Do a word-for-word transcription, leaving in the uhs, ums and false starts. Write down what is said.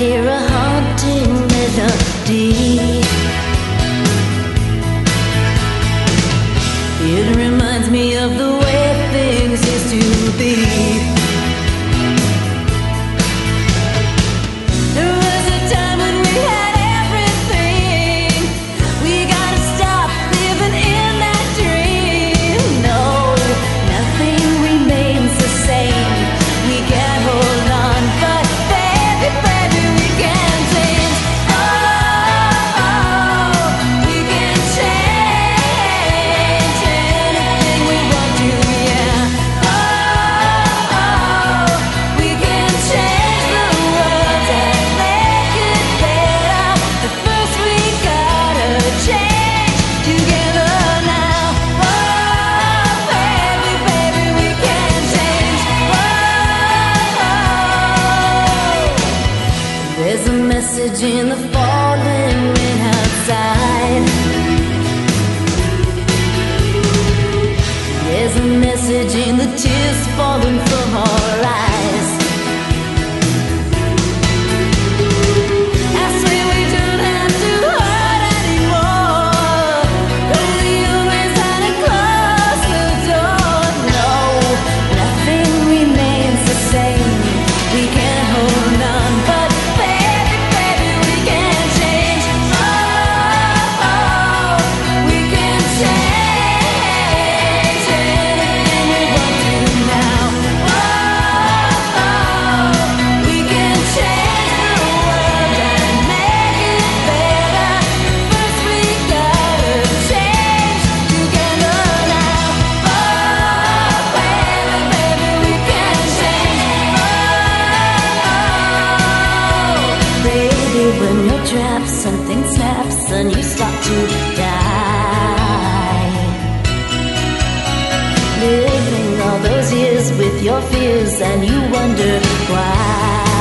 hear a haunting melody. It reminds me of the way things used to be. There was a time when we had everything. We gotta stop living in that dream. No, nothing remains the same. We can't hold on, but baby, baby, we can change. Oh, oh, we can change anything we want to, yeah. Oh, oh, we can change the world and make it better. But first we gotta change together now. Oh, baby, baby, we can change. Oh, oh. There's a message in the falling rain outside. There's a message in the tears falling from our eyes. I swear we don't have to hurt anymore. Though the always had to close the door. No, nothing remains the same. We can't hold on, but baby, baby, we can change. Oh, oh, we can change anything we want to now. Oh, oh, we can change the world and make it better. First we gotta change together now. Oh, baby, baby, we can change. Oh, baby, when you're trapped, something snaps and you start to die. Living all those years with your fears and you wonder why.